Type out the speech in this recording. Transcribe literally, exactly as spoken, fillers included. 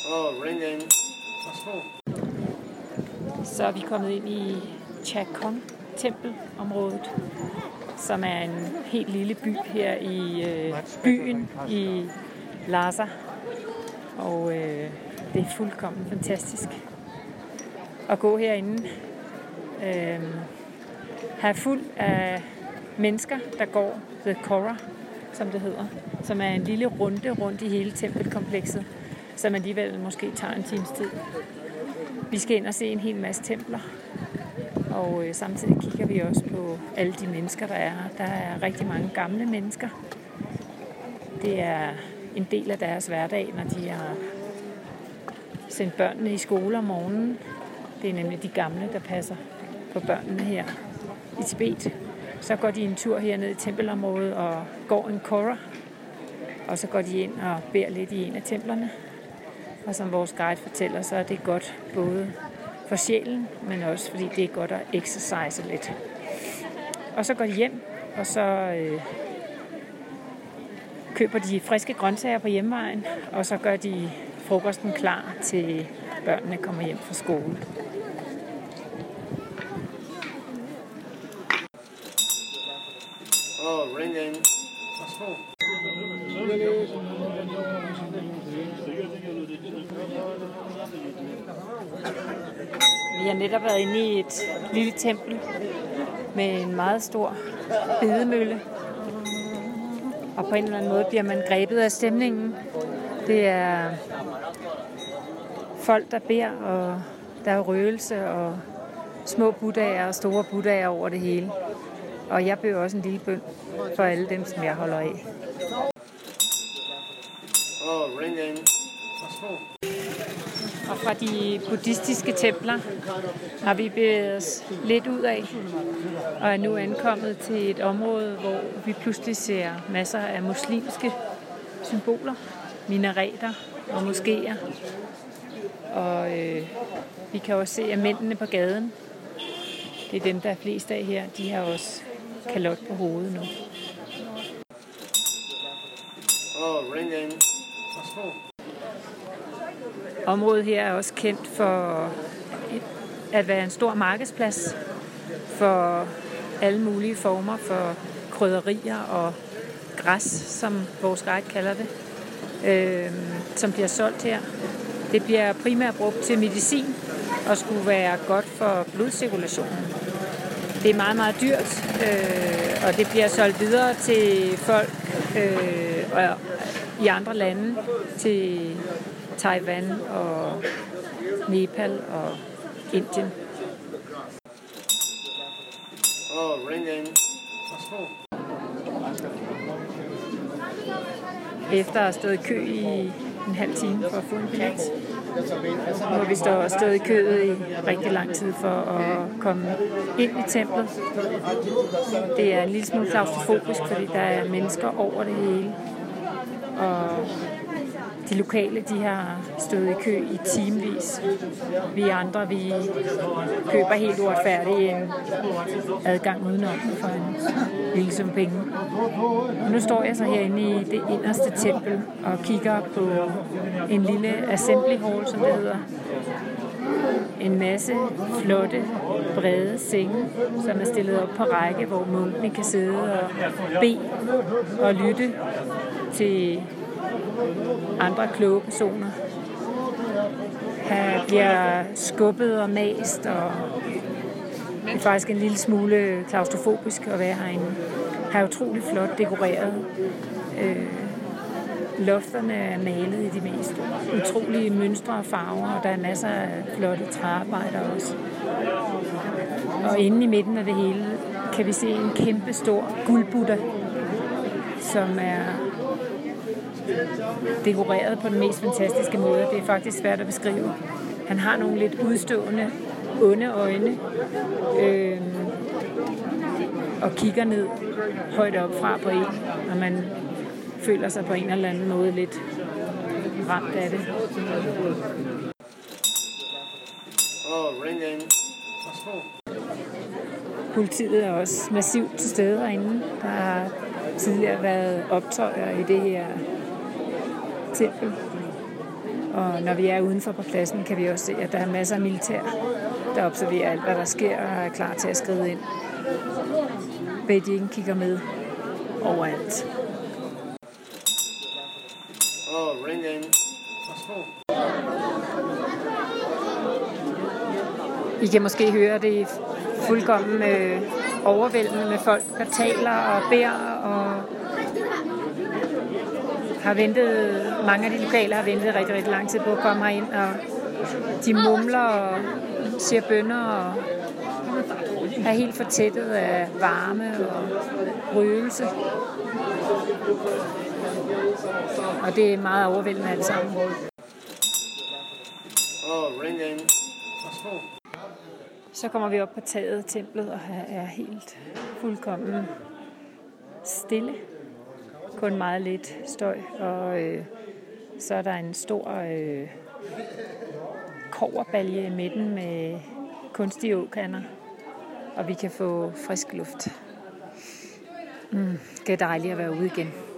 Oh, ringing. Så er vi kommet ind i Chakhon tempelområdet, som er en helt lille by her i øh, byen i Lhasa. Og øh, det er fuldkommen fantastisk at gå herinde. Øh, her er fuld af mennesker, der går The Kora, som det hedder, som er en lille runde rundt i hele tempelkomplekset, som alligevel måske tager en times tid. Vi skal ind og se en hel masse templer, og øh, samtidig kigger vi også på alle de mennesker, der er her. Der er rigtig mange gamle mennesker. Det er en del af deres hverdag, når de har sendt børnene i skole om morgenen. Det er nemlig de gamle, der passer på børnene her i Tibet. Så går de en tur herned i tempelområdet og går en kora, og så går de ind og beder lidt i en af templerne. Og som vores guide fortæller, så er det godt både for sjælen, men også fordi det er godt at exercise lidt. Og så går de hjem, og så øh, køber de friske grøntsager på hjemvejen, og så gør de frokosten klar til børnene kommer hjem fra skole. Oh, ringing. Vi har netop været inde i et lille tempel med en meget stor bedemølle. Og på en eller anden måde bliver man grebet af stemningen. Det er folk, der beder, og der er røgelse og små buddhaer og store buddhaer over det hele. Og jeg beder også en lille bøn for alle dem, som jeg holder af. Oh, ringing. Og fra de buddhistiske templer har vi bevæget os lidt ud af, og er nu ankommet til et område, hvor vi pludselig ser masser af muslimske symboler, minareter og moskéer. Og øh, vi kan også se, at mændene på gaden, det er dem, der er flest af her, de har også kalot på hovedet nu. Oh, ringing. Området her er også kendt for at være en stor markedsplads for alle mulige former for krydderier og græs, som vores guide kalder det, øh, som bliver solgt her. Det bliver primært brugt til medicin og skulle være godt for blodcirkulationen. Det er meget, meget dyrt, øh, og det bliver solgt videre til folk øh, og i andre lande, til Taiwan og Nepal og Indien. Oh, ringing. Efter at have stået i kø i en halv time for at få en billet, nu har vi stået, stået i køet i rigtig lang tid for at komme ind i templet. Det er en lille smule klaustrofobisk, fordi der er mennesker over det hele. Og de lokale, de har stået i kø i timevis. Vi andre, vi køber helt uretfærdigt en adgang udenom for en lille sum penge. Og nu står jeg så herinde i det inderste tempel og kigger på en lille assembly hall, som det hedder. En masse flotte, brede senge, som er stillet op på række, hvor munkene kan sidde og bede og lytte til andre kloge personer. Her bliver skubbet og mast, og det er faktisk en lille smule klaustrofobisk at være herinde. Her er utrolig flot dekoreret. Øh, lofterne er malet i de mest utrolige mønstre og farver, og der er masser af flotte træarbejder også. Og inde i midten af det hele kan vi se en kæmpe stor guldbuddha, som er dekoreret på den mest fantastiske måde. Det er faktisk svært at beskrive. Han har nogle lidt udstående, onde øjne, øh, og kigger ned højt op fra på en, og man føler sig på en eller anden måde lidt ramt af det. Oh, ringing. Politiet er også massivt til stede herinde. Der har tidligere været optøjer i det her tempel. Og når vi er udenfor på pladsen, kan vi også se, at der er masser af militær, der observerer alt, hvad der sker, og er klar til at skride ind. Beijing kigger med overalt. Oh, ringing. I kan måske høre det fuldkommen øh, overvældende med folk, der taler og beder og har ventet, mange af de lokale har ventet rigtig, rigtig lang tid på at komme herind, og de mumler og siger bønner og er helt fortættet af varme og røgelse. Og det er meget overvældende alt sammen. Oh, ringing. Så kommer vi op på taget af templet, og her er helt fuldkommen stille. Kun meget lidt støj, og øh, så er der en stor øh, kobberbalje i midten med kunstige åkander, og vi kan få frisk luft. Mm, det er dejligt at være ude igen.